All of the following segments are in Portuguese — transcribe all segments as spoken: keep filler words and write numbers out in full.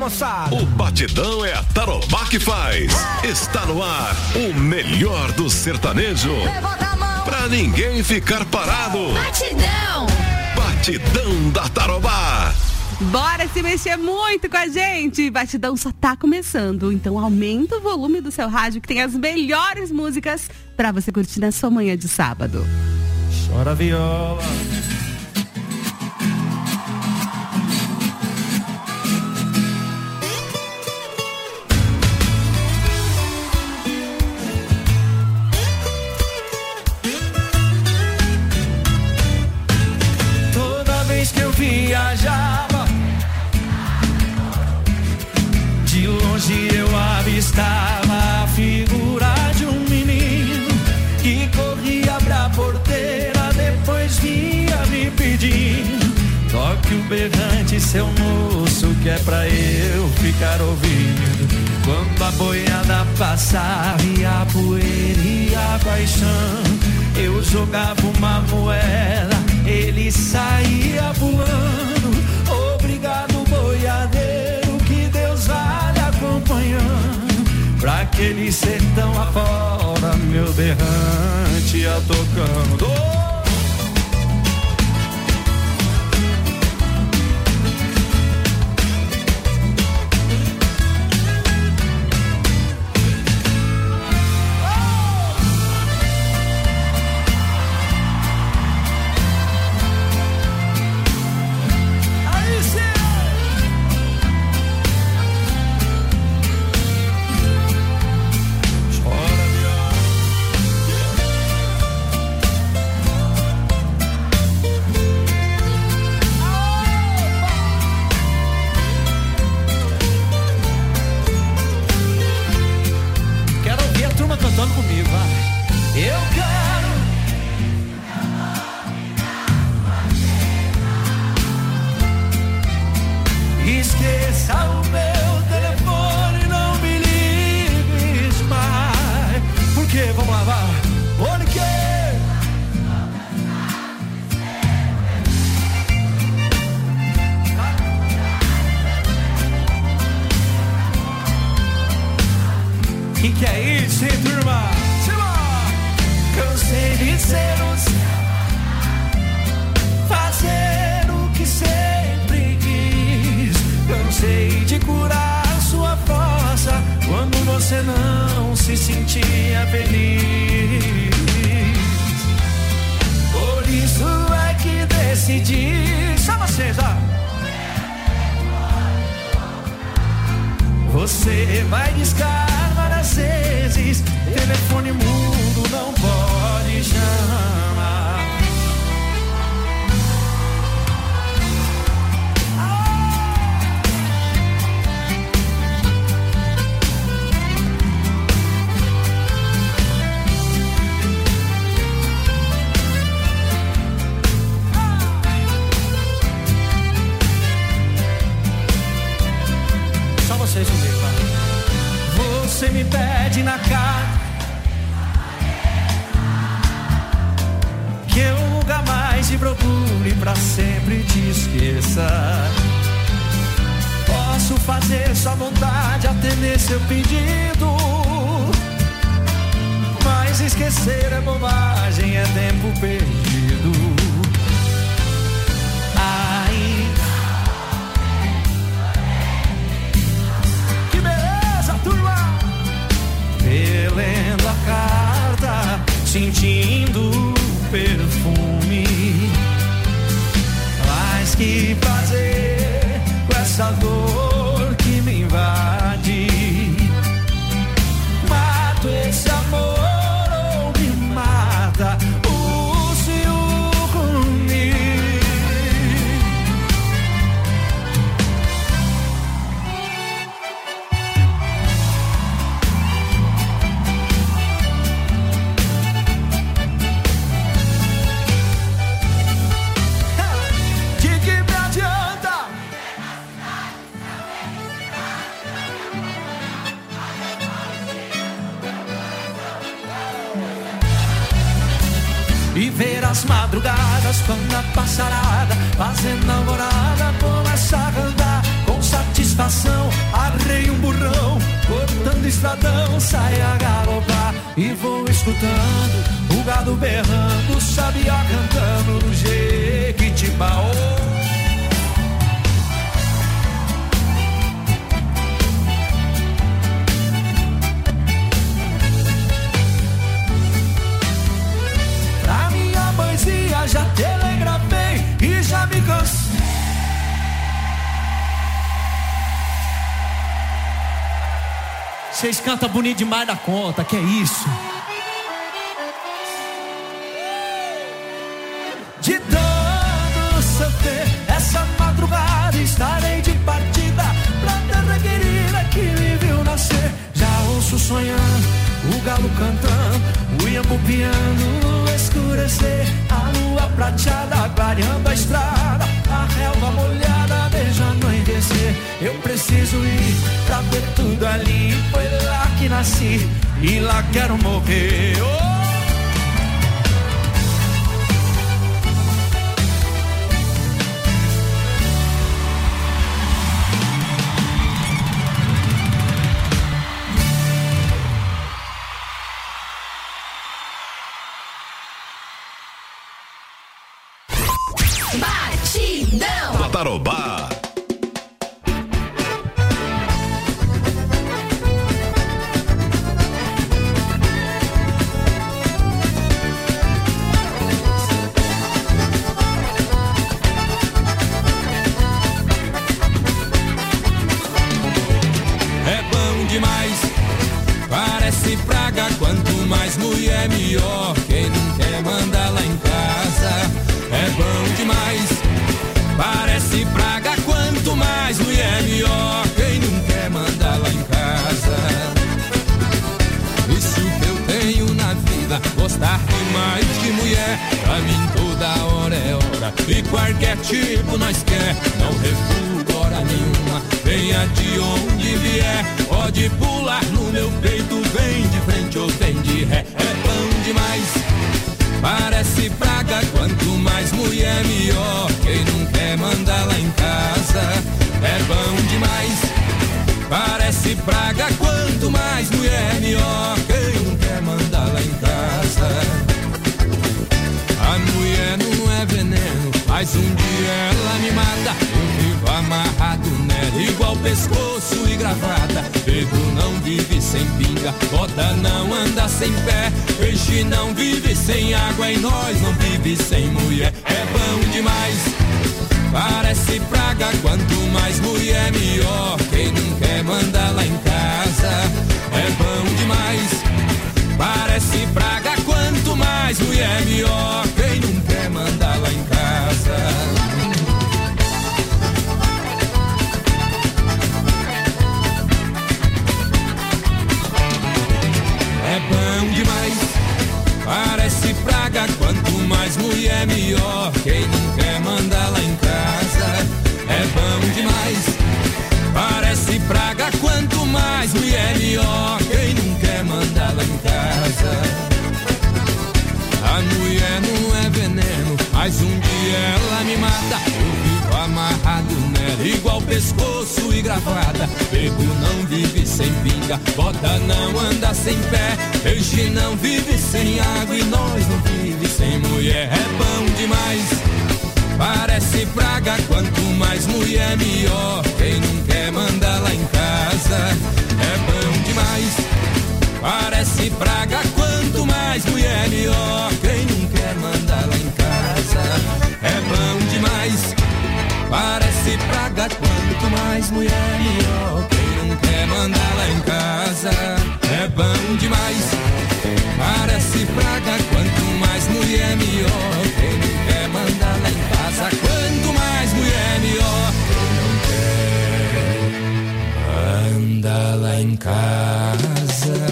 moçada. O batidão é a Tarobá que faz. Está no ar o melhor do sertanejo. Levanta a mão. Pra ninguém ficar parado. Batidão. Batidão da Tarobá. Bora se mexer muito com a gente. Batidão só tá começando, então aumenta o volume do seu rádio que tem as melhores músicas pra você curtir na sua manhã de sábado. Chora viola. Toda vez que eu viajava, de longe eu avistava a figura de um menino que corria pra porteira, depois vinha me pedindo: toque o berrante, seu moço, que é pra eu ficar ouvindo. Quando a boiada passava e a poeira e a paixão, eu jogava uma moeda, ele saía pulando. Obrigado, boiadeiro, que Deus vai lhe acompanhando. Pra aquele sertão afora, meu berrante ia tocando. Você vai discar várias vezes, telefone mudo não pode chamar. Só vocês comigo, tá? Você me pede na cara que eu nunca mais te procure, pra sempre te esqueça. Posso fazer sua vontade, atender seu pedido, mas esquecer é bobagem, é tempo perdido. Ai, que beleza, turma! Relendo a carta, sentindo o perfume. Mas que prazer com essa dor que me invade. Mato esse amor ou me mata o ciúme. E ver as madrugadas quando a passarada fazendo alvorada começa a cantar com satisfação. cidadão sai a galopar e vou escutando o gado berrando, o sabiá cantando no Jequitibá. Pra minha mãezinha já telegrafei e já me cansei. Vocês cantam bonito demais da conta, que é isso? De todo sofrer essa madrugada estarei de partida pra terra querida que me viu nascer. Já ouço sonhando, o galo cantando, o iambu piando, escurecer, a lua prateada clareando a estrada, a relva molhada beijando anoitecer. Eu preciso ir pra ver tudo ali, foi lá que nasci e lá quero morrer. Oh! Batidão Tarobá. É bom demais, parece praga, quanto mais mulher melhor, quem não quer mandar lá em casa. É bom demais, parece praga, quanto mais mulher melhor, quem não quer mandar lá em casa. Isso que eu tenho na vida, gostar demais de mulher, pra mim toda hora é hora, e qualquer tipo nós quer, não refugo hora nenhuma, venha de onde vier, pode pular no meu peito, vem de frente ou vem de ré. É bom demais, parece praga, quanto mais mulher melhor, quem não quer mandar lá em casa. É bom demais, parece praga, quanto mais mulher melhor, quem não quer mandar lá em casa. A mulher não é veneno, mas um dia ela me mata, eu vivo amarrado nela, igual pescoço e gravata. Bebo não vive sem pinga, bota não anda sem pé, peixe não vive sem água e nós não vive sem mulher. É bom demais, parece praga, quanto mais mulher melhor, quem não quer mandar lá em casa. É bom demais, parece praga, quanto mais mulher melhor, quem não quer mandar lá em casa. É bom demais, parece praga, quanto mais mulher melhor, quem não quer mandar lá em casa. É bom demais, parece praga, quanto mais mulher melhor, quem não quer mandar lá em casa. A mulher não é veneno, mas um dia ela me mata, eu vivo amarrado nela, igual pescoço e gravata. Bebo não vive sem pinga, bota não anda sem pé, peixe não vive sem água e nós não vive sem mulher. É bom demais, parece praga, quanto mais mulher melhor, quem não quer mandar lá em casa. É bom demais, parece praga, quanto mais mulher melhor, quem não quer mandar lá em casa. É bom demais, parece praga, quanto mais mulher melhor, quem não quer mandar lá em casa. É bom demais, parece praga, quanto mais mulher melhor, quem não quer mandar lá em casa. Quanto mais mulher melhor, quem não quer mandar lá em casa.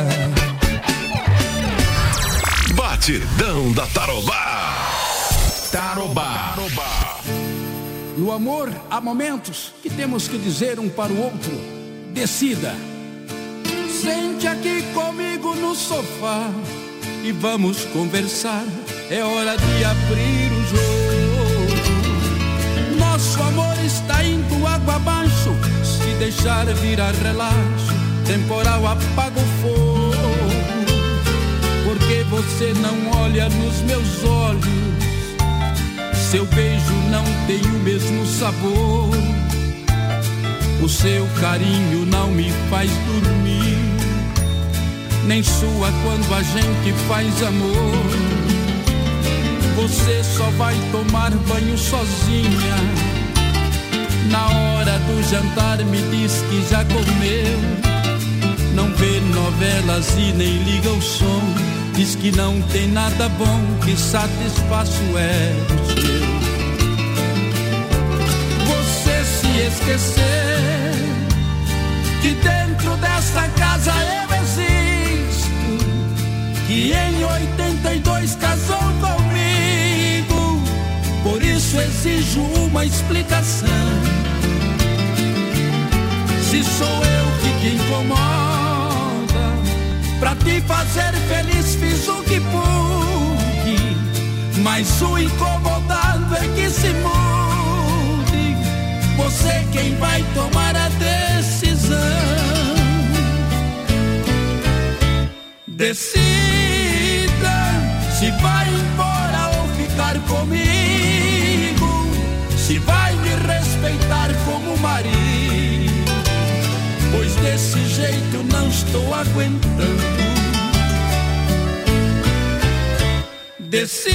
Batidão da Tarobá. Tarobá. No amor, há momentos que temos que dizer um para o outro: decida. Sente aqui comigo no sofá e vamos conversar. É hora de abrir o jogo. Nosso amor está indo água abaixo. Se deixar virar relaxo, temporal apaga o fogo, porque você não olha nos meus olhos. Seu beijo não tem o mesmo sabor, o seu carinho não me faz dormir, nem sua quando a gente faz amor. Você só vai tomar banho sozinha, na hora do jantar me diz que já comeu. Não vê novelas e nem liga o som, diz que não tem nada bom que satisfaça o ego seu. Você se esquecer que dentro desta casa eu existo, que em oitenta e dois casou comigo, por isso exijo uma explicação. Se sou eu que te incomoda, pra te fazer feliz fiz o que pude, mas o incomodado é que se mude. Você quem vai tomar a decisão. Decida se vai embora ou ficar comigo, se vai me respeitar como marido, pois desse jeito não estou aguentando. Decida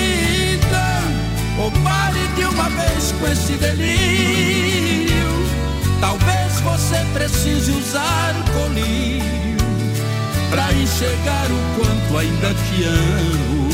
ou pare de uma vez com esse delírio. Talvez você precise usar colírio pra enxergar o quanto ainda te amo.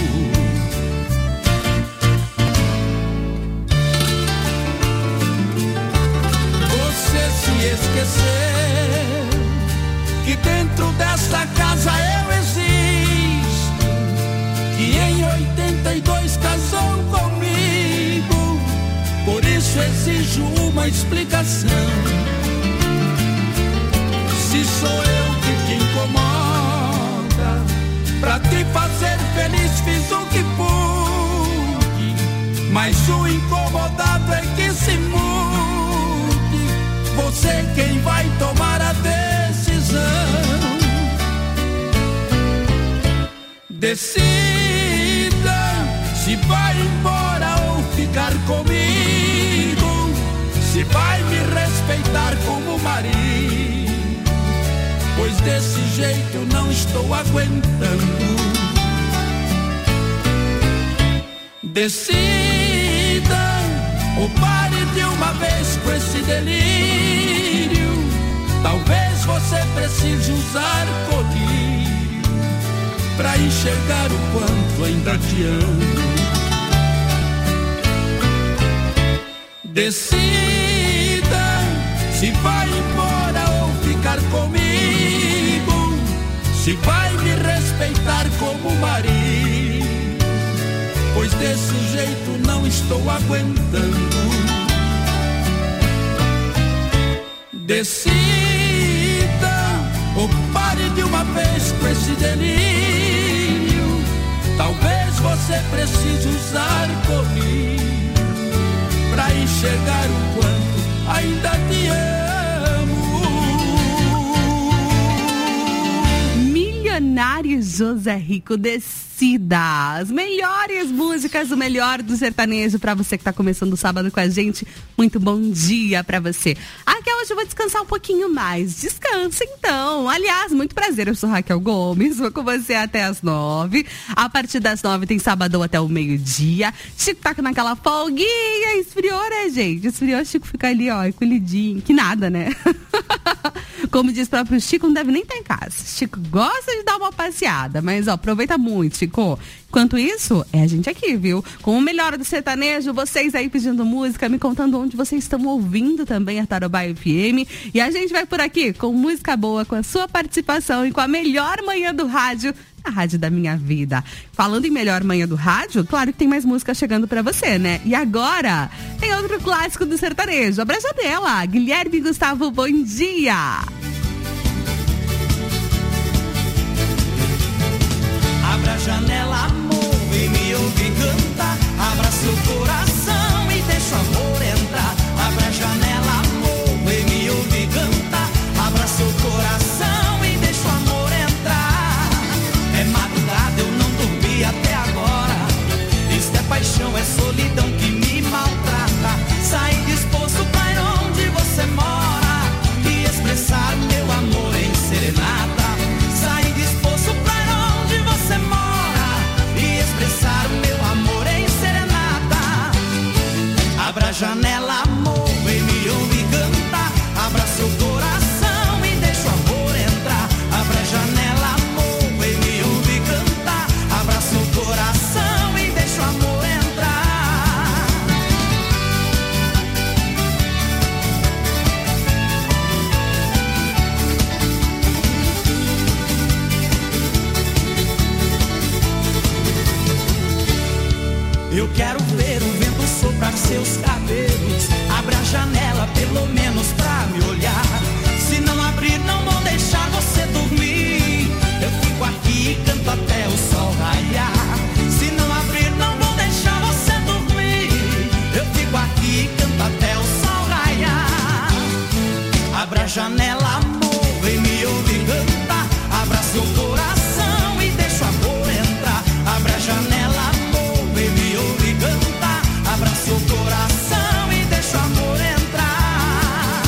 Você se esqueceu que dentro desta casa eu existo, que em oitenta e dois casou comigo, por isso exijo uma explicação. Se sou eu que te incomoda, pra te fazer feliz fiz o que pude, mas o incomodado é que se mude. Você quem vai tomar a decisão. Decida se vai embora ou ficar comigo, se vai me respeitar como marido, pois desse jeito eu não estou aguentando. Decida ou pare de uma vez com esse delírio. Talvez você precise usar colírio pra enxergar o quanto ainda te amo. Decida se vai embora ou ficar comigo, se vai me respeitar como marido, pois desse jeito não estou aguentando. Decida ou pare de uma vez com esse delírio. Talvez você precise usar colírio pra enxergar o quanto ainda te amo. Milionário José Rico, Decida. As melhores músicas, o melhor do sertanejo pra você que tá começando o sábado com a gente. Muito bom dia pra você. Raquel, hoje eu vou descansar um pouquinho mais. Descansa então. Aliás, muito prazer, eu sou Raquel Gomes, vou com você até as nove. A partir das nove tem sabadão até o meio-dia. Chico tá naquela folguinha, esfriou, né, gente? Esfriou, Chico fica ali, ó, encolhidinho. Que nada, né? Como diz o próprio Chico, não deve nem estar em casa. Chico gosta de dar uma passeada, mas ó, aproveita muito, Chico. Enquanto isso, é a gente aqui, viu? Com o melhor do sertanejo, vocês aí pedindo música, me contando onde vocês estão ouvindo também a Tarobá F M. E a gente vai por aqui com música boa, com a sua participação e com a melhor manhã do rádio, a rádio da minha vida. Falando em melhor manhã do rádio, claro que tem mais música chegando pra você, né? E agora, tem outro clássico do sertanejo. Abra a janela. Guilherme e Gustavo, bom dia! Abra a janela, amor, e me ouve cantar. Abra seu coração e deixa o amor entrar. Abra a janela, amor, e me ouve cantar. Abra seu coração Abra a janela, amor, vem me ouvir cantar. Abra seu coração e deixa o amor entrar. Abra a janela, amor, vem me ouvir cantar. Abra seu coração e deixa o amor entrar. Eu quero ver o vento soprar seus cabelos. Abra a janela pelo menos pra me olhar. Se não abrir não vou deixar você dormir. Eu fico aqui e canto até o sol raiar. Se não abrir não vou deixar você dormir. Eu fico aqui e canto até o sol raiar. Abra a janela, amor, vem me ouvir cantar. Abra seu coração e deixa o amor entrar. Abra a janela, amor, vem me ouvir cantar. Abra seu coração e deixa o amor entrar.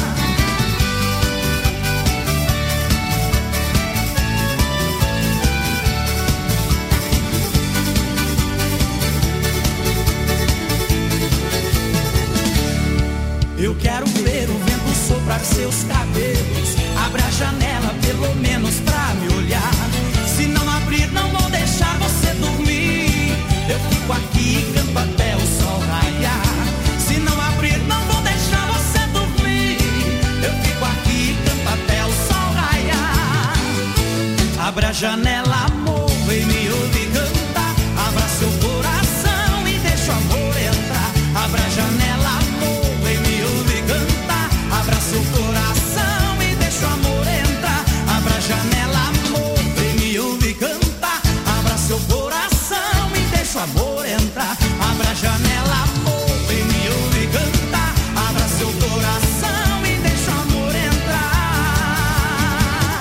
Eu quero ver o vento soprar seus cabelos. Abra a janela pelo menos pra me olhar. Se não abrir não vou deixar você dormir. Eu fico aqui e canto até o sol raiar. Se não abrir não vou deixar você dormir. Eu fico aqui e canto até o sol raiar. Abra a janela, amor, vem me ouvir cantar. Abra seu coração e deixa o amor entrar. Abra a janela, amor, vem me ouvir cantar. Abra seu coração e deixa o amor entrar. Abra a janela, amor, vem me ouvir cantar. Abra seu coração e deixa o amor entrar. Abra a janela, amor, vem me ouvir cantar. Abra seu coração e deixa o amor entrar.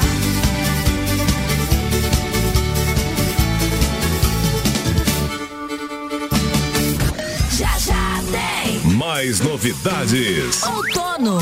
Já já tem Mais novidades. outono.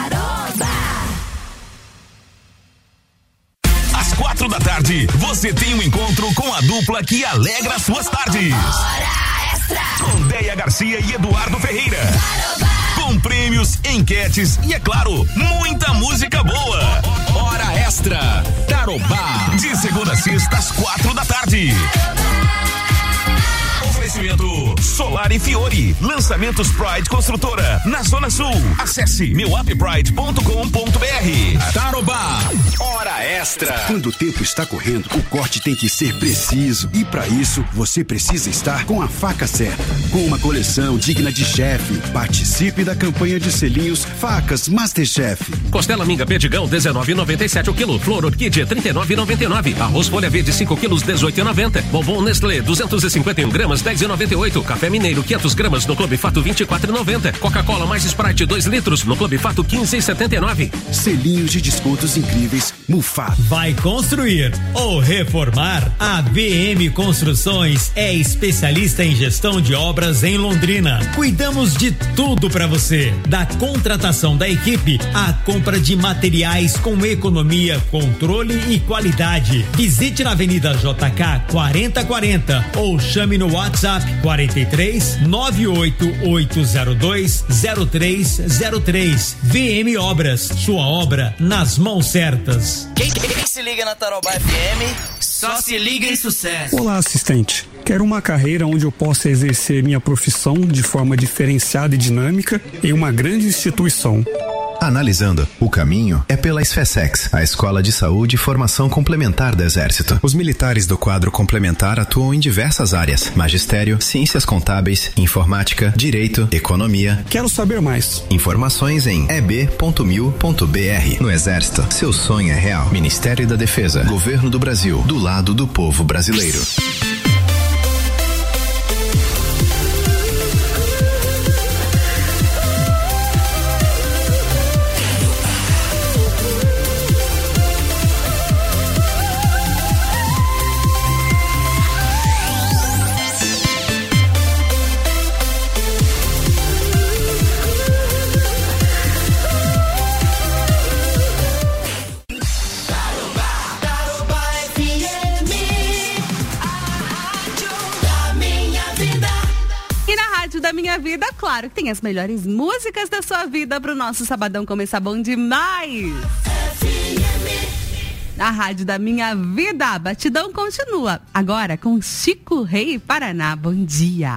Às quatro da tarde, você tem um encontro com a dupla que alegra suas tardes. Hora extra. Com Deia Garcia e Eduardo Ferreira. Com prêmios, enquetes e, é claro, muita música boa. Hora extra. Tarobá. De segunda a sexta, às quatro da tarde. Oferecimento Solar e Fiore. Lançamentos Pride Construtora na Zona Sul. Acesse meu app pride ponto com ponto br. Tarobá. Hora extra. Quando o tempo está correndo, o corte tem que ser preciso. E para isso, você precisa estar com a faca certa. Com uma coleção digna de chefe. Participe da campanha de selinhos Facas Masterchef. Costela minga Perdigão, dezenove e noventa e sete o quilo. Flor Orquídea, trinta e nove e noventa e nove. Arroz folha verde, cinco quilos, dezoito e noventa. Bombom Nestlé, duzentos e cinquenta e um gramas, dez e noventa e oito. Café Mineiro, quinhentos gramas, no Clube Fato, vinte e quatro e noventa. Coca-Cola mais Sprite, dois litros, no Clube Fato, quinze e setenta e nove. Selinhos de descontos incríveis, Mufato. Vai construir ou reformar? A B M Construções é especialista em gestão de obras em Londrina. Cuidamos de tudo para você, da contratação da equipe à compra de materiais com economia, controle e qualidade. Visite na Avenida J K quarenta quarenta ou chame no WhatsApp quarenta e três nove oito oito zero dois zero três zero três. V M Obras, sua obra nas mãos certas. Quem, quem se liga na Tarobá F M, só se liga em sucesso. Olá, assistente. Quero uma carreira onde eu possa exercer minha profissão de forma diferenciada e dinâmica em uma grande instituição. Analisando, o caminho é pela SFESEX, a Escola de Saúde e Formação Complementar do Exército. Os militares do quadro complementar atuam em diversas áreas: magistério, ciências contábeis, informática, direito, economia. Quero saber mais. Informações em e b ponto mil ponto b r. No Exército, seu sonho é real. Ministério da Defesa, Governo do Brasil, do lado do povo brasileiro. claro que tem as melhores músicas da sua vida pro nosso sabadão começar bom demais. Na rádio da minha vida, a batidão continua. Agora com Chico Rei Paraná. Bom dia.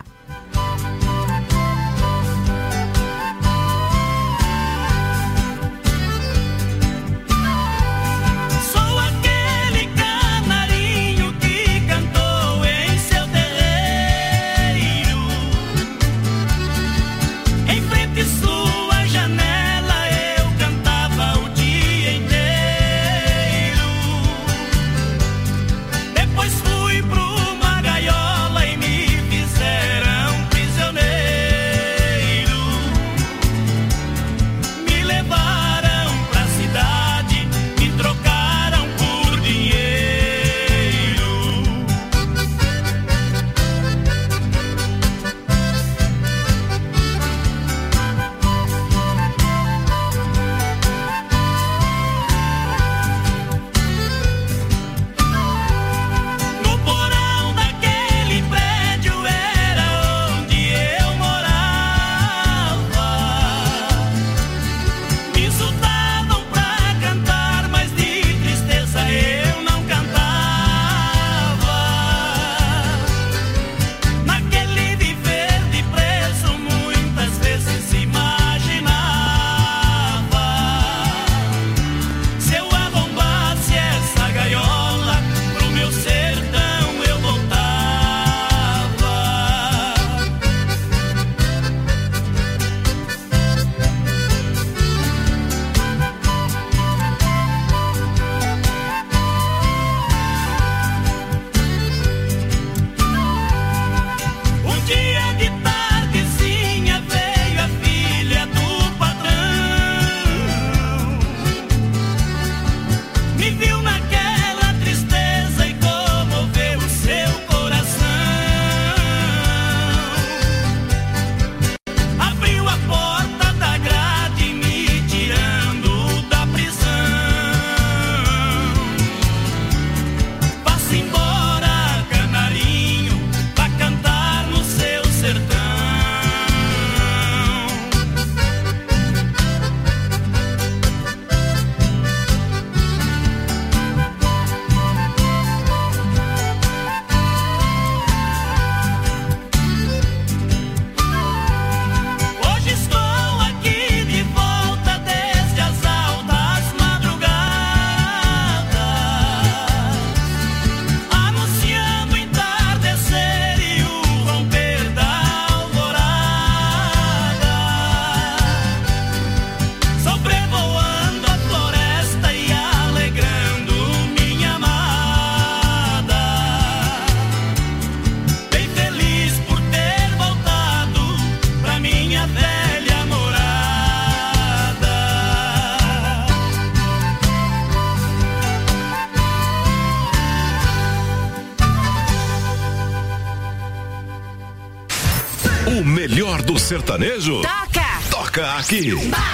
O melhor do sertanejo? Toca! Toca aqui!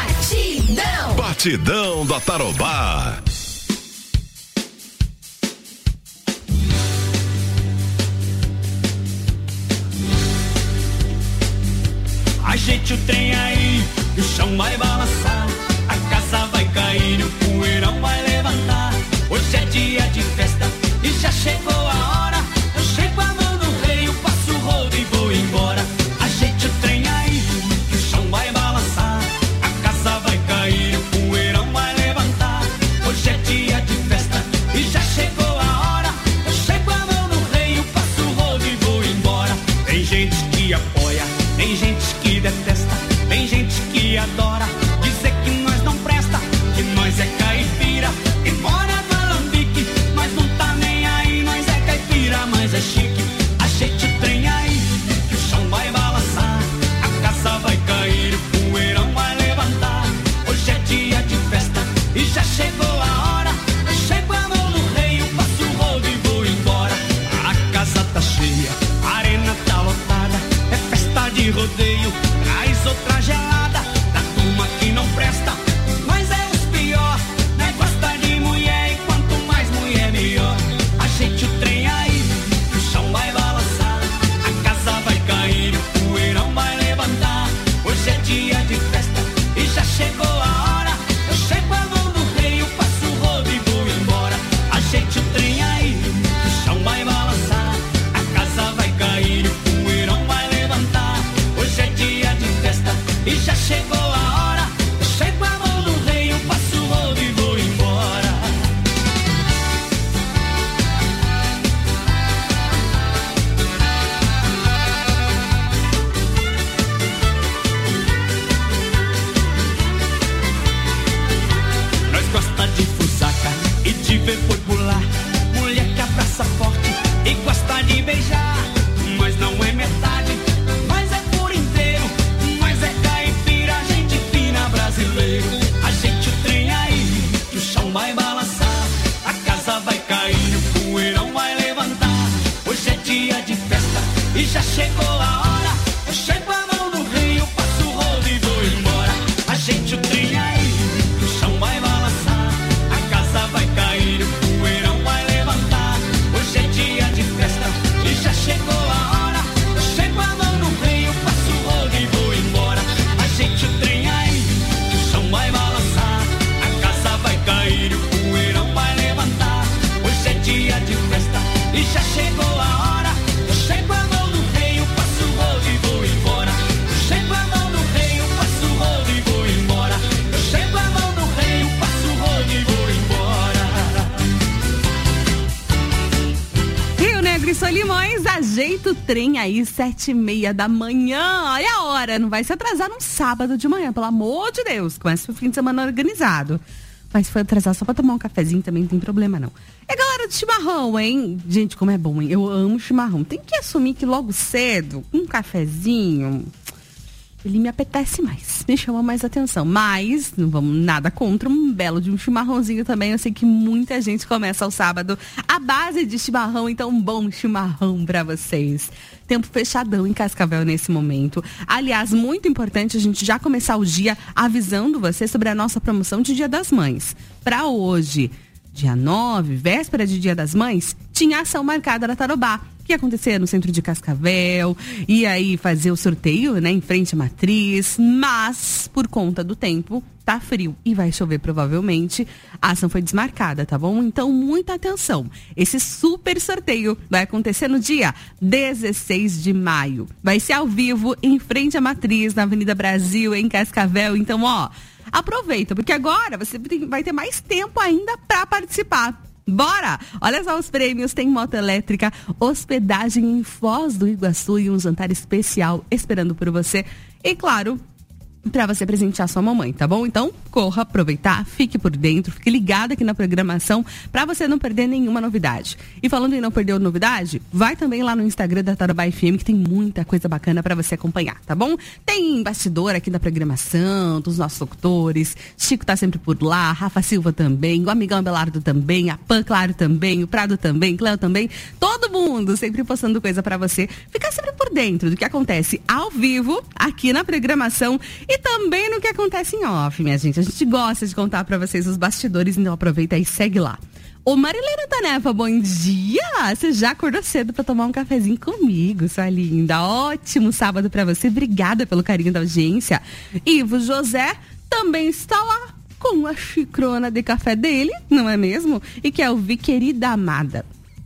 Batidão! Batidão da Tarobá. Ajeite o trem aí, o chão vai balançar, a casa vai cair, o poeirão vai levantar. Hoje é dia de festa e já chegou a hora. Eu chego a mão no rei, eu passo o rodo e vou embora. Ajeite o trem aí, o chão vai balançar, a casa vai cair, o poeirão vai levantar. Hoje é dia de festa e já chegou a hora. Eu chego a mão no rei, eu passo o rodo e vou embora. Tem gente que apoia, tem gente que detesta, tem gente que adora dizer que nós não presta, que nós é caipira, que mora no alambique, mas não tá nem aí, nós é caipira, mas é chique. Ajeite o trem aí, que o chão vai balançar, a casa vai cair, o poeirão vai levantar. Hoje é dia de festa e já chegou a hora. Eu chego a mão no rei, eu passo o rodo e vou embora. A casa tá cheia, a arena tá lotada, é festa de rodeio, traz outra gelada, da turma ajeita o trem aí, sete e meia da manhã. Olha a hora, não vai se atrasar num sábado de manhã, pelo amor de Deus. Começa o fim de semana organizado. Mas se for atrasar só pra tomar um cafezinho também não tem problema não. É galera de chimarrão, hein? Gente, como é bom, hein? Eu amo chimarrão. Tem que assumir que logo cedo, um cafezinho, ele me apetece mais, me chama mais atenção. Mas, não vamos nada contra um belo de um chimarrãozinho também. Eu sei que muita gente começa o sábado à base de chimarrão, então um bom chimarrão pra vocês. Tempo fechadão em Cascavel nesse momento. Aliás, muito importante a gente já começar o dia avisando você sobre a nossa promoção de Dia das Mães. Pra hoje, dia nove, véspera de Dia das Mães, tinha ação marcada na Tarobá, que ia acontecer no centro de Cascavel, e aí fazer o sorteio, né, em frente à matriz, mas por conta do tempo, tá frio e vai chover provavelmente, a ação foi desmarcada, tá bom? Então, muita atenção. Esse super sorteio vai acontecer no dia dezesseis de maio. Vai ser ao vivo, em frente à matriz, na Avenida Brasil, em Cascavel. Então, ó, aproveita, porque agora você vai ter mais tempo ainda para participar. Bora! Olha só os prêmios, tem moto elétrica, hospedagem em Foz do Iguaçu e um jantar especial esperando por você. E claro, pra você presentear sua mamãe, tá bom? Então, corra, aproveitar, fique por dentro, fique ligado aqui na programação pra você não perder nenhuma novidade. E falando em não perder novidade, vai também lá no Instagram da Tarobá F M, que tem muita coisa bacana pra você acompanhar, tá bom? Tem bastidor aqui da programação, dos nossos locutores, Chico tá sempre por lá, Rafa Silva também, o amigão Abelardo também, a Pan, claro, também, o Prado também, Cléo também, todo mundo sempre postando coisa pra você ficar sempre por dentro do que acontece ao vivo aqui na programação e também no que acontece em off, minha gente. A gente gosta de contar pra vocês os bastidores, então aproveita e segue lá. Ô Marilena Tanefa, bom dia! Você já acordou cedo pra tomar um cafezinho comigo, sua linda. Ótimo sábado pra você, obrigada pelo carinho da audiência. Ivo José também está lá com a xicrona de café dele, não é mesmo? E quer ouvir Querida Amada.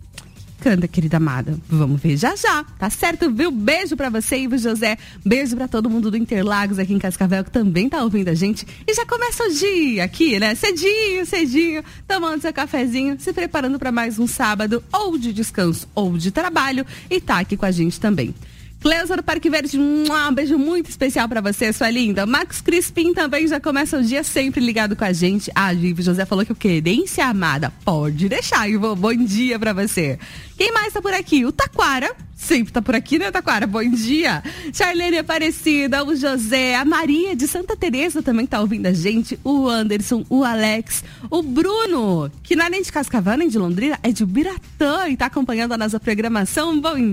Canta, querida amada. Vamos ver já já. Tá certo, viu? Beijo pra você, Ivo José. Beijo pra todo mundo do Interlagos aqui em Cascavel, que também tá ouvindo a gente. E já começa o dia aqui, né? Cedinho, cedinho, tomando seu cafezinho, se preparando pra mais um sábado, ou de descanso, ou de trabalho. E tá aqui com a gente também. Cleusa do Parque Verde, um beijo muito especial pra você, sua linda. Max Crispim também já começa o dia sempre ligado com a gente. Ah, Ivo José falou que eu querência amada. Pode deixar, Ivo. Bom dia pra você. Quem mais tá por aqui? O Taquara. Sempre tá por aqui, né, Taquara? Bom dia. Charlene Aparecida, o José, a Maria de Santa Teresa também tá ouvindo a gente. O Anderson, o Alex, o Bruno, que não é nem de Cascavel, nem de Londrina, é de Biratã e tá acompanhando a nossa programação. Bom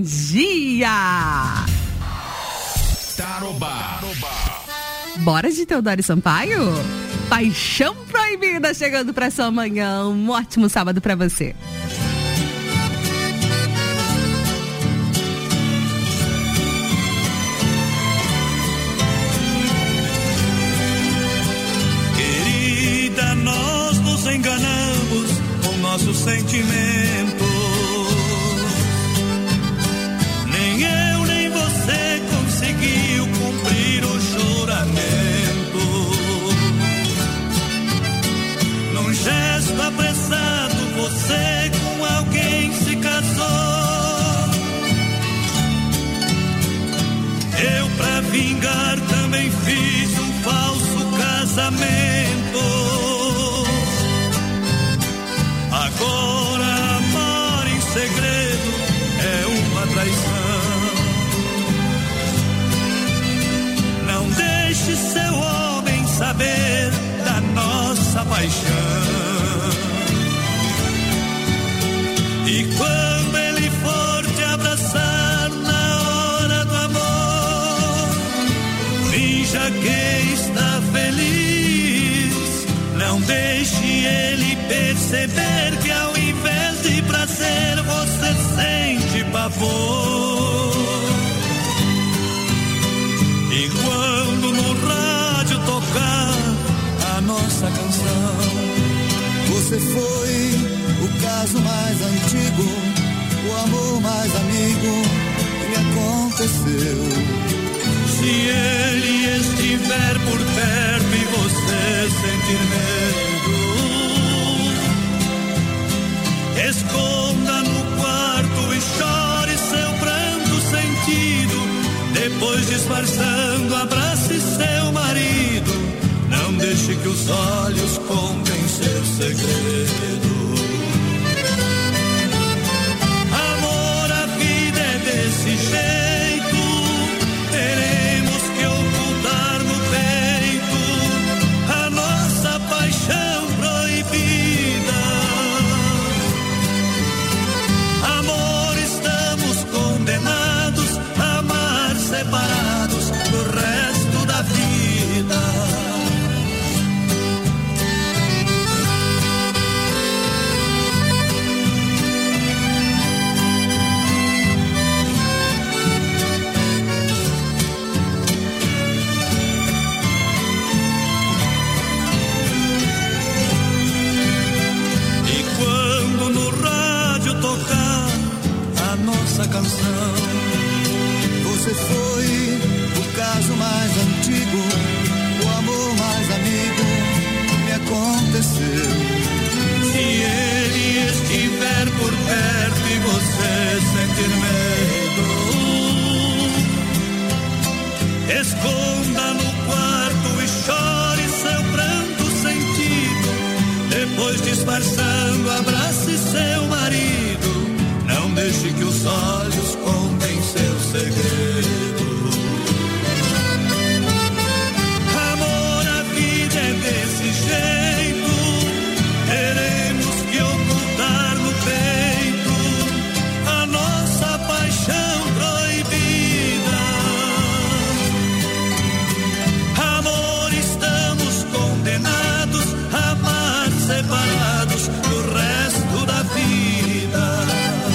dia! Tarobá. Bora de Teodoro Sampaio? Paixão Proibida chegando pra sua manhã. Um ótimo sábado pra você. Querida, nós nos enganamos com nossos sentimentos. Nem eu nem você conseguiu cumprir o juramento. Num gesto apressado, você com alguém se casou. Eu, pra vingar, também fiz um falso casamento. Agora amar em segredo é uma traição. Não deixe seu homem saber da nossa paixão. E quando ele for te abraçar na hora do amor, finja que está feliz. Não deixe ele perceber que ao invés de prazer você sente pavor. E quando no rádio tocar a nossa canção, você foi o caso mais antigo, o amor mais amigo que me aconteceu. Se ele estiver por perto e você sentir medo, esconda no quarto e chore seu pranto. depois disfarçando, abrace seu marido. Não deixe que os olhos contem seu segredo. Amor, a vida é desse jeito. Teremos que ocultar no peito a nossa paixão proibida. Amor, estamos condenados a amar separados do resto da vida. Nossa canção. Você foi o caso mais antigo, o amor mais amigo me aconteceu. Se ele estiver por perto e você sentir medo, esconda no quarto e chore seu pranto sentido. Depois, disfarçando, abrace seu marido. Não deixe que os olhos contem seu segredo. Amor, a vida é desse jeito. Teremos que ocultar no peito a nossa paixão proibida. Amor, estamos condenados a amar separados do resto da vida.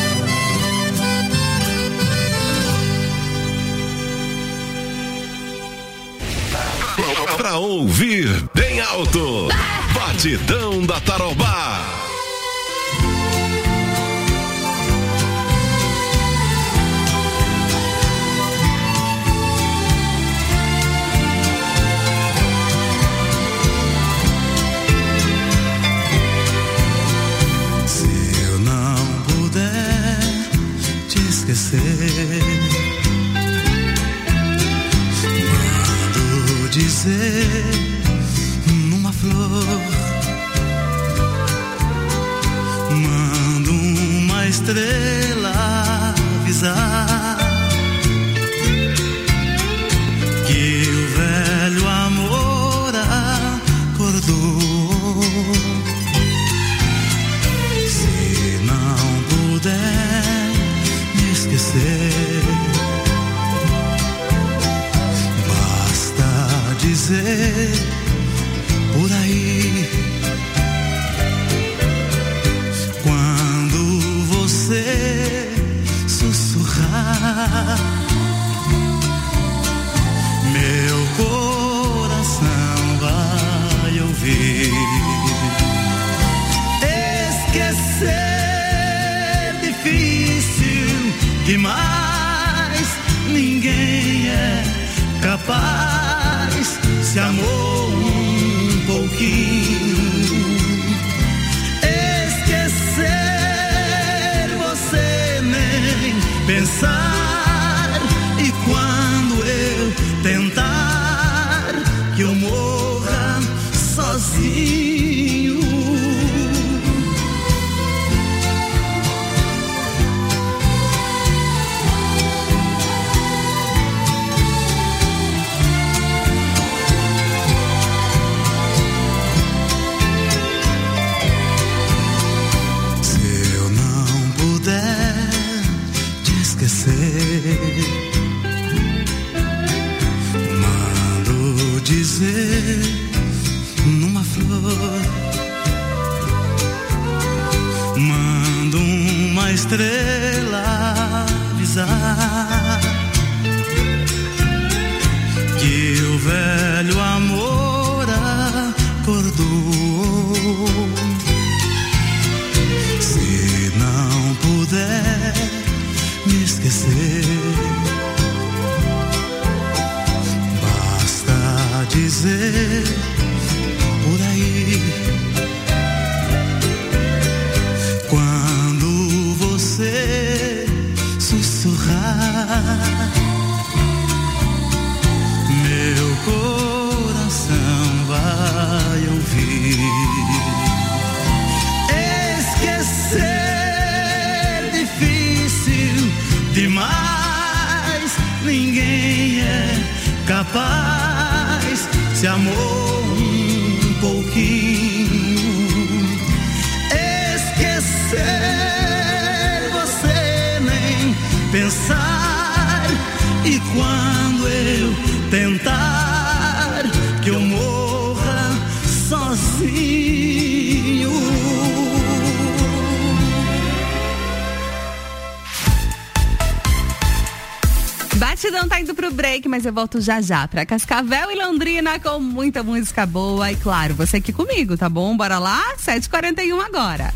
Pra ouvir bem alto, Batidão da Tarobá. Se eu não puder te esquecer, dizer numa flor, mando uma estrela avisar que o velho amor acordou. Se não puder me esquecer, dizer por aí, quando você sussurrar, meu coração vai ouvir. Esquecer difícil demais, ninguém é capaz. Se amou um pouquinho, esquecer você nem pensar. E quando eu tentar que eu morra sozinho, mando dizer numa flor, mando uma estrela avisar que o velho amor acordou. Se não puder me esquecer, basta dizer por aí, quando você sussurrar, se amou um pouquinho. Esquecer você nem pensar, e quando eu tentar que eu morra sozinho. Batidão tá indo pro break, mas eu volto já já pra Cascavel e Londrina com muita música boa. E claro, você aqui comigo, tá bom? Bora lá? sete e quarenta e um agora.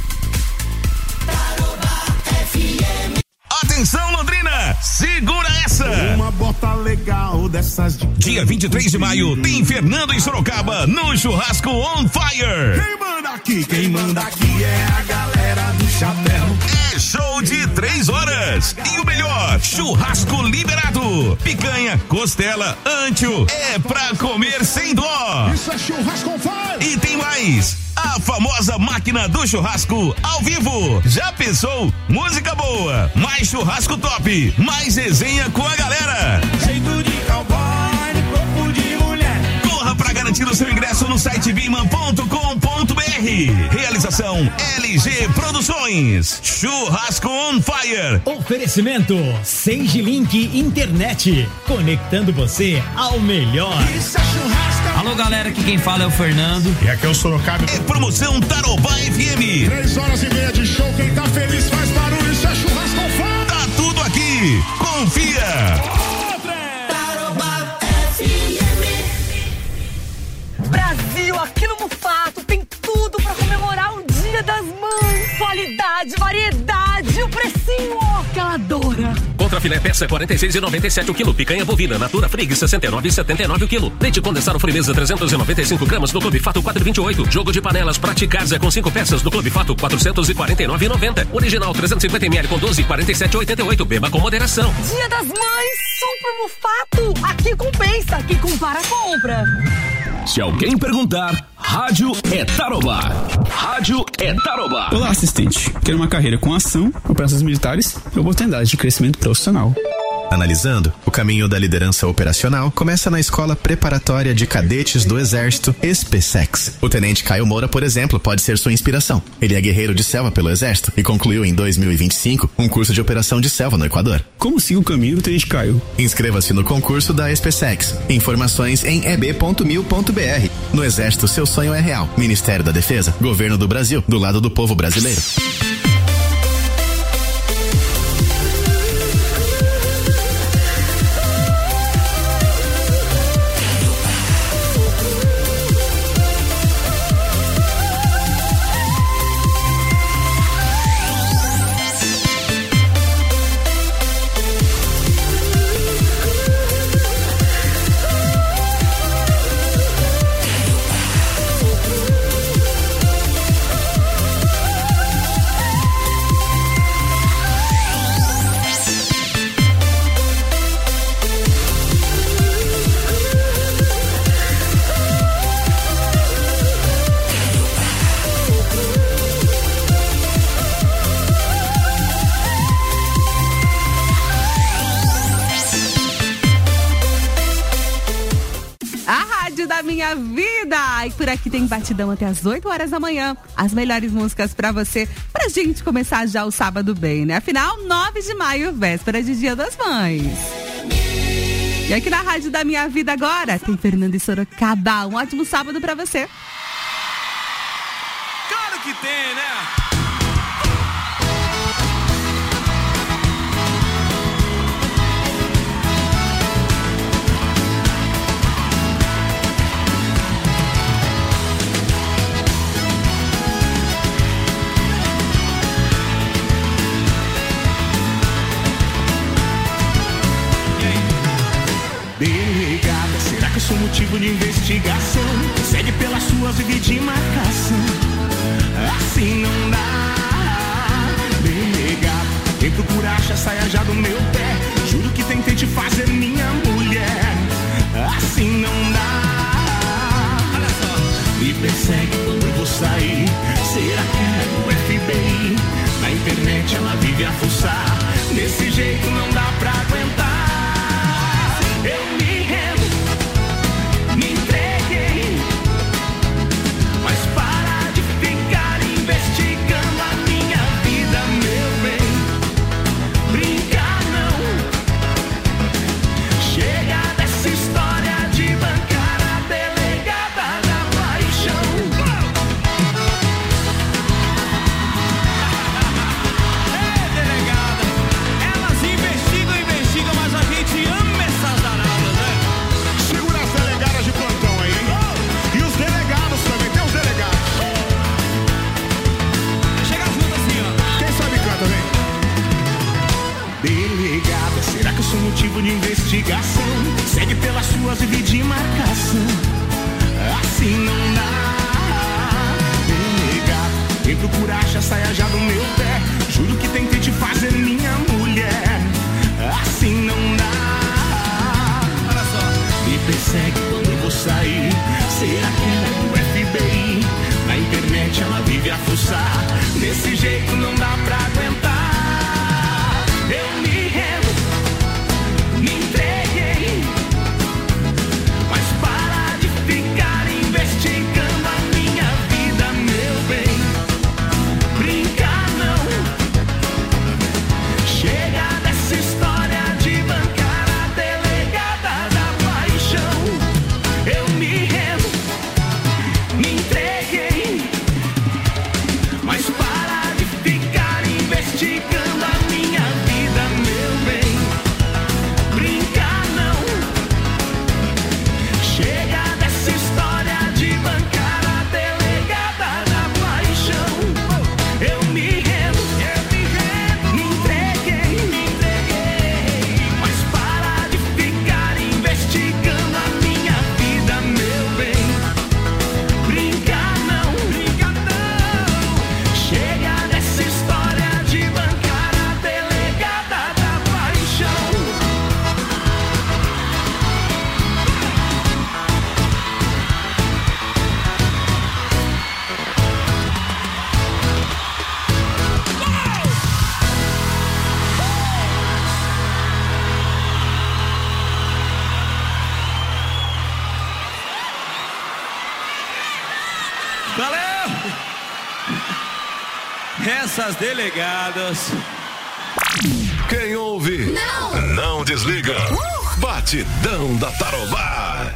Atenção, Londrina! Segura essa! Uma bota legal dessas de... Dia vinte e três de maio, tem Fernando em Sorocaba, no Churrasco On Fire. Quem manda aqui, quem manda aqui é a galera do chapéu. É show de três horas. E o melhor, churrasco liberado. Picanha, costela, ancho, é pra comer sem dó. Isso é Churrasco On Fire. E tem mais. A famosa máquina do churrasco ao vivo. Já pensou? Música boa, mais churrasco top, mais resenha com a galera. Jeito de cowboy, corpo de mulher. Corra pra garantir o seu ingresso no site biman ponto com ponto br. Realização L G Produções. Churrasco On Fire. Oferecimento Sage Link Internet, conectando você ao melhor. Isso é churrasco. Alô, galera, aqui quem fala é o Fernando. E aqui é o Sorocaba. É promoção Tarobá F M. Três horas e meia de show, quem tá feliz faz barulho, isso é Churrasco On Fire. Tá tudo aqui, confia. Tarobá F M. Brasil, aqui no Mufato tem tudo pra comemorar o Dia das Mães. Qualidade, variedade, o precinho, ó, que ela adora. Contra filé peça quarenta e seis e noventa e sete o quilo. Picanha bovina Natura Frig sessenta e nove e setenta e nove o quilo. Leite condensado Frimeza trezentos e noventa e cinco gramas do Clube Fato quatro e vinte e oito. Jogo de panelas Praticasa com cinco peças do Clube Fato quatrocentos e quarenta e nove e noventa. Original trezentos e cinquenta mililitros com doze e quarenta e sete e oitenta e oito. Beba com moderação. Dia das Mães, Super Mufato. Aqui compensa, quem compara compra. Se alguém perguntar, rádio é Tarobá. Rádio é Tarobá. Olá, assistente. Quero uma carreira com ação, operações militares e oportunidades de crescimento profissional. Analisando, o caminho da liderança operacional começa na Escola Preparatória de Cadetes do Exército, SPSEX. O Tenente Caio Moura, por exemplo, pode ser sua inspiração. Ele é guerreiro de selva pelo Exército e concluiu em dois mil e vinte e cinco um curso de operação de selva no Equador. Como siga o caminho do Tenente Caio? Inscreva-se no concurso da SPSEX. Informações em e b ponto mil ponto b r. No Exército, seu sonho é real. Ministério da Defesa, Governo do Brasil, do lado do povo brasileiro. Minha vida! E por aqui tem batidão até as oito horas da manhã. As melhores músicas pra você, pra gente começar já o sábado bem, né? Afinal, nove de maio, véspera de Dia das Mães. E aqui na Rádio da Minha Vida agora, tem Fernando e Sorocaba. Um ótimo sábado pra você. Claro que tem, né? Delegada, será que eu sou motivo de investigação? Segue pelas suas vidas de marcação. Assim não dá. Delegada, quem procura acha saia já do meu pé. Juro que tentei te fazer minha mulher. Assim não dá. Olha só. Me persegue quando eu vou sair. Será que é do F B I? Na internet ela vive a fuçar. Desse jeito não dá pra aguentar. Eu me rendo, me entrego. Valeu! Essas delegadas. Quem ouve, não, não desliga. Uh! Batidão da Tarobá.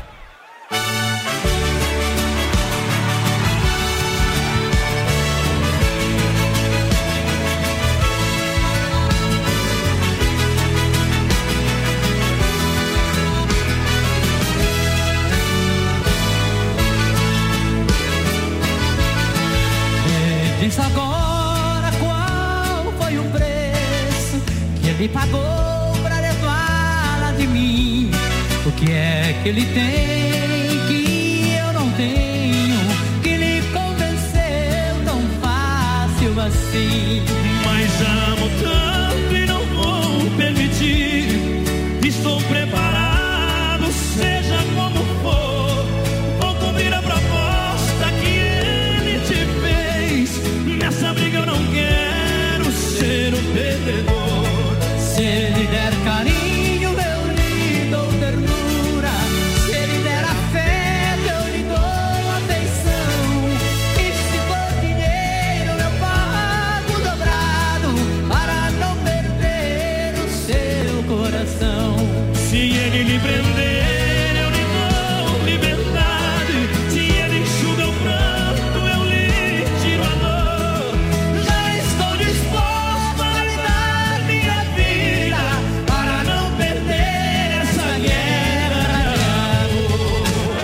Diz agora qual foi o preço que ele pagou pra levá-la de mim. O que é que ele tem que eu não tenho, que lhe convenceu tão fácil assim? Mas amo tanto e não vou permitir. Estou preparado, seja como for. Vou cumprir a proposta que ele te fez. Nessa briga eu não quero ser o perdedor. Se ele der carinho, eu lhe dou ternura. Se ele der afeto, eu lhe dou atenção. E se for dinheiro, eu pago dobrado para não perder o seu coração. Se ele lhe prender, eu lhe dou liberdade. Se ele enxuga o pranto, eu lhe tiro a dor. Já estou disposto a lhe dar minha vida para não perder essa guerra de amor.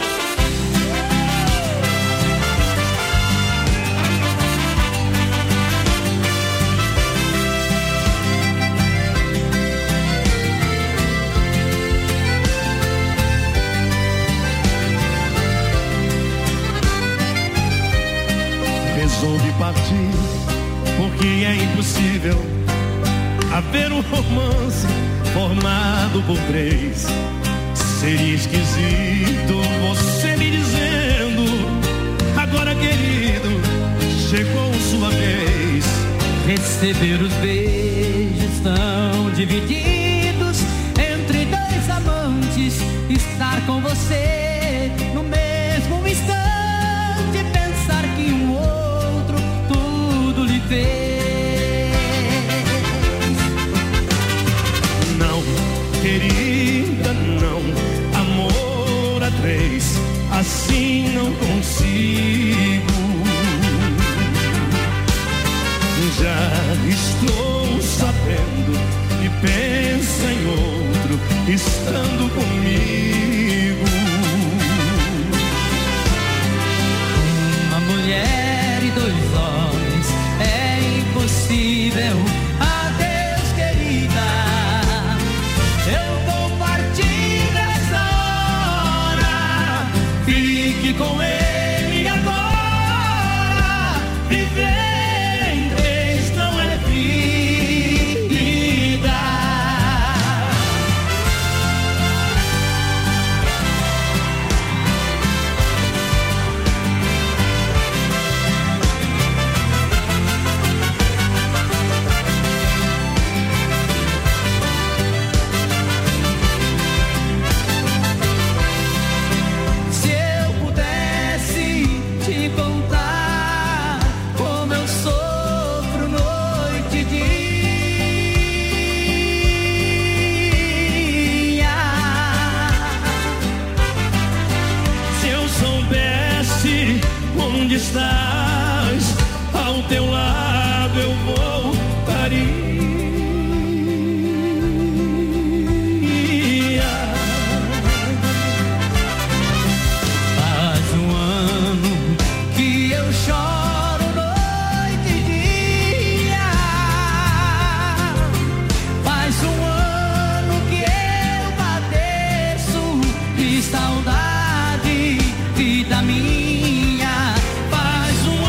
Resolvi partir porque é impossível haver um romance formado por três. Seria esquisito você me dizendo: agora, querido, chegou sua vez. Receber os beijos tão divididos entre dois amantes, estar com você no mesmo instante, pensar que um outro tudo lhe fez. Não, querida, não, amor a três, assim não consigo. Já estou sabendo que pensa em outro, estando comigo. Uma mulher e dois homens é impossível. Adeus, querida, eu vou partir nessa hora. Fique com ele agora. Viver em três não é vida. Se eu pudesse te contar como eu sofro noite e dia, se eu soubesse onde estás, ao teu lado eu voltaria. Faz um ano que eu choro noite e dia. Faz um ano que eu padeço de saudade, vida minha. Faz um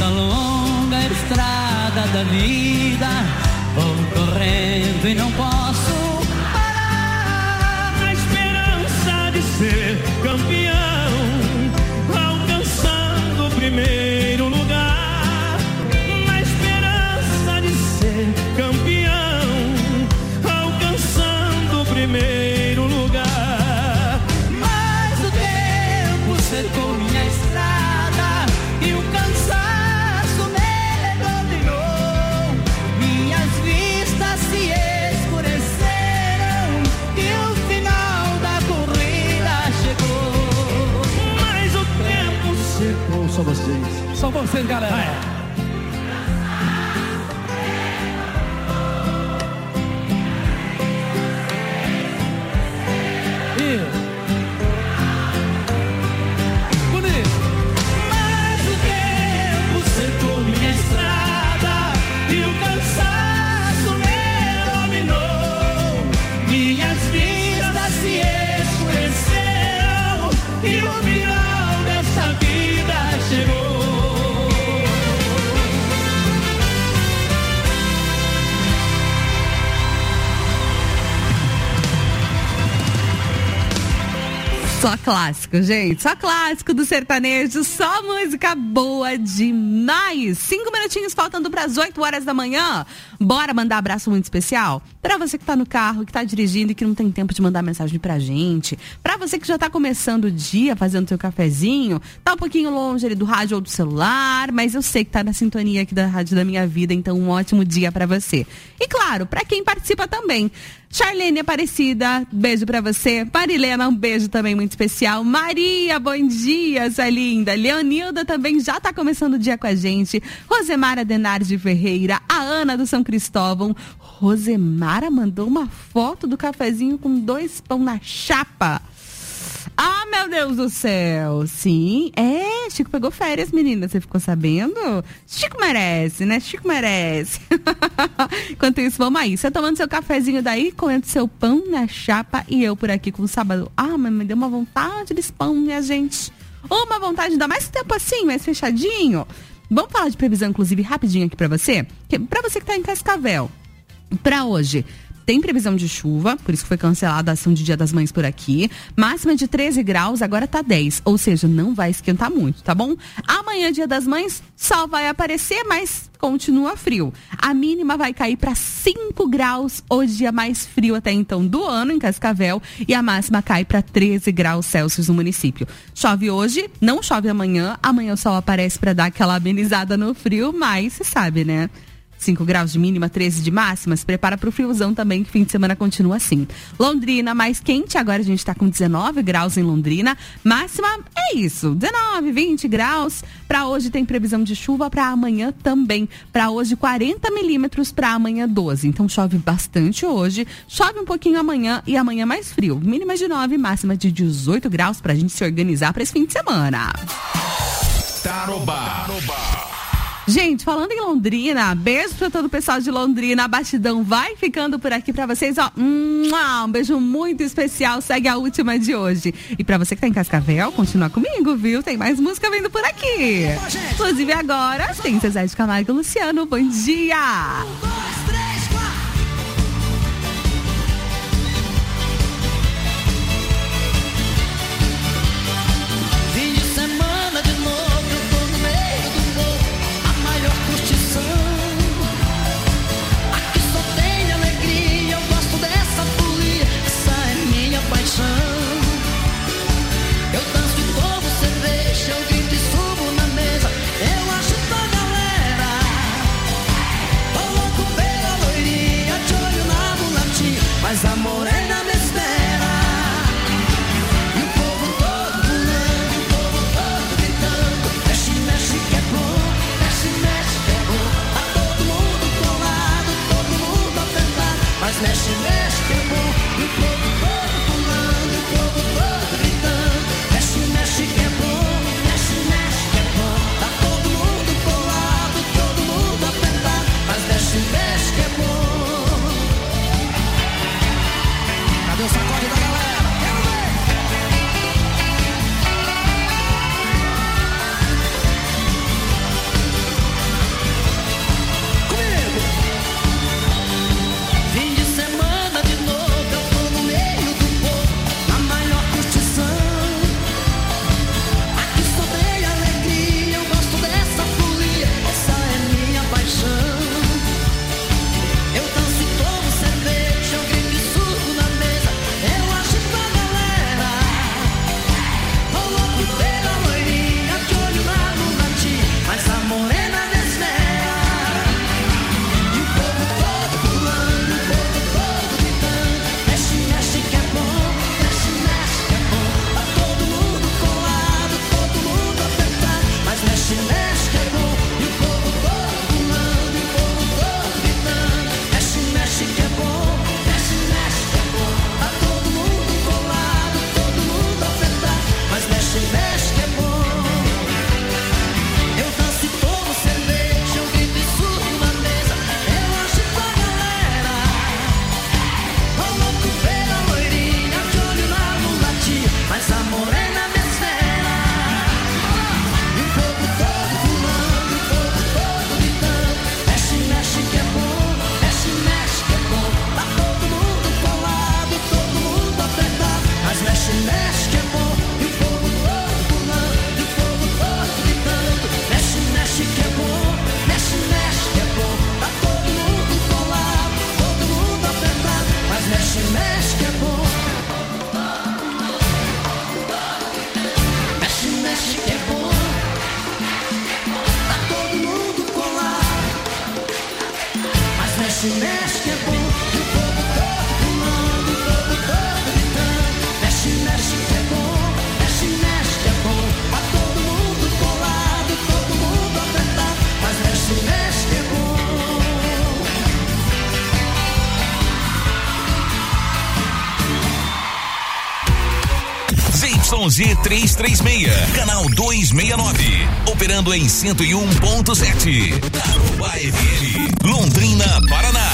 nessa longa estrada da vida, vou correndo e não posso parar. Na esperança de ser campeão, alcançando o primeiro lugar. Na esperança de ser campeão, alcançando o primeiro lugar. Mas o tempo secou minha estrada e o cansaço me dominou. Minhas vistas se escureceram e o final da corrida chegou. Mas o tempo secou. Só vocês. Só vocês, galera. É. Só clássico, gente. Só clássico do sertanejo. Só música boa demais. Cinco minutinhos faltando para as oito horas da manhã. Bora mandar abraço muito especial para você que tá no carro, que tá dirigindo e que não tem tempo de mandar mensagem pra gente. Para você que já tá começando o dia, fazendo seu cafezinho, tá um pouquinho longe ali do rádio ou do celular, mas eu sei que tá na sintonia aqui da Rádio da Minha Vida, então um ótimo dia para você. E claro, para quem participa também. Charlene Aparecida, beijo pra você. Marilena, um beijo também muito especial. Maria, bom dia, sua linda. Leonilda também já tá começando o dia com a gente. Rosemara Denares de Ferreira, a Ana do São Cristóvão. Rosemara mandou uma foto do cafezinho com dois pão na chapa. Ah, meu Deus do céu. Sim, é, Chico pegou férias, menina, você ficou sabendo? Chico merece, né? Chico merece. Enquanto isso, vamos aí. Você tomando seu cafezinho daí, comendo seu pão na chapa e eu por aqui com o sábado. Ah, mas me deu uma vontade desse pão, minha gente. Uma vontade, ainda mais tempo assim, mais fechadinho. Vamos falar de previsão, inclusive, rapidinho aqui pra você. Pra você que tá em Cascavel. Pra hoje. Tem previsão de chuva, por isso que foi cancelada a ação de Dia das Mães por aqui. Máxima de treze graus, agora tá dez. Ou seja, não vai esquentar muito, tá bom? Amanhã, Dia das Mães, sol vai aparecer, mas continua frio. A mínima vai cair para cinco graus, o dia mais frio até então do ano em Cascavel. E a máxima cai para treze graus Celsius no município. Chove hoje, não chove amanhã. Amanhã o sol aparece para dar aquela amenizada no frio, mas você sabe, né? cinco graus de mínima, treze de máxima. Se prepara pro friozão também, que fim de semana continua assim. Londrina mais quente, agora a gente tá com dezenove graus em Londrina. Máxima é isso, dezenove, vinte graus. Pra hoje tem previsão de chuva, pra amanhã também. Pra hoje quarenta milímetros, pra amanhã doze. Então chove bastante hoje, chove um pouquinho amanhã e amanhã mais frio. Mínima de nove, máxima de dezoito graus pra gente se organizar pra esse fim de semana. Tarobá. Gente, falando em Londrina, beijo pra todo o pessoal de Londrina. A Batidão vai ficando por aqui pra vocês, ó. Um beijo muito especial. Segue a última de hoje. E pra você que tá em Cascavel, continua comigo, viu? Tem mais música vindo por aqui. Inclusive agora, tem Zezé de Camargo e Luciano. Bom dia! Eu acho que a galera, tô louco Y Z trezentos e trinta e seis, canal duzentos e sessenta e nove, operando em cento e um ponto sete. Tarobá F M, Londrina, Paraná.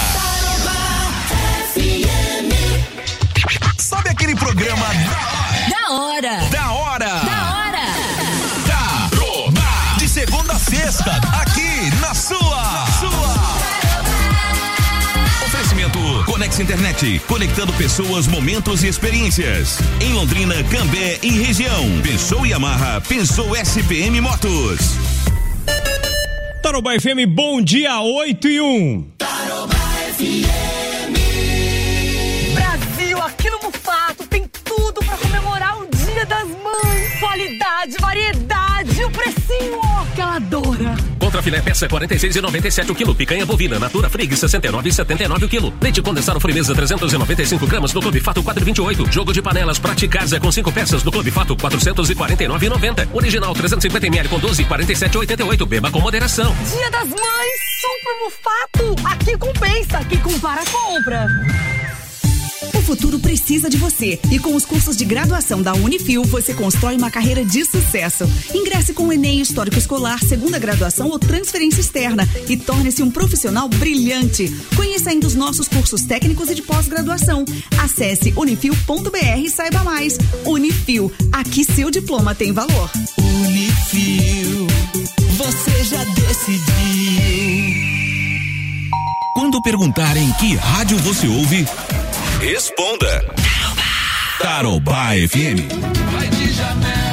Sabe aquele programa Da hora. Da hora. Da hora. Tarobá. De segunda a sexta, aqui na sua. Sua. Oferecimento Conex Internet, conectando pessoas, momentos e experiências. Em Londrina, Cambé e região. Pensou Yamaha, pensou S P M Motos. Tarobá F M, bom dia, oito e um. Tarobá F M. Brasil, aqui no Mufato tem tudo pra comemorar o Dia das Mães. Qualidade, variedade e o precinho, ó, que ela adora. Contra filé peça quarenta e seis reais e noventa e sete o quilo. Picanha bovina Natura Frig sessenta e nove reais e setenta e nove o quilo. Leite condensado Frimeza trezentos e noventa e cinco gramas no Clube Fato quatro e vinte e oito. Jogo de panelas Prate Casa com cinco peças no Clube Fato quatrocentos e quarenta e nove reais e noventa. Original trezentos e cinquenta mililitros com doze, quarenta e sete reais e oitenta e oito. Beba com moderação. Dia das Mães, Super Mufato. Aqui compensa, aqui compara, compra. O futuro precisa de você e com os cursos de graduação da Unifil você constrói uma carreira de sucesso. Ingresse com o Enem Histórico Escolar, segunda graduação ou transferência externa e torne-se um profissional brilhante. Conheça ainda os nossos cursos técnicos e de pós-graduação. Acesse unifil ponto br e saiba mais. Unifil, aqui seu diploma tem valor. Unifil, você já decidiu. Quando perguntarem que rádio você ouve, responda. Tarobá F M. Vai de Janela.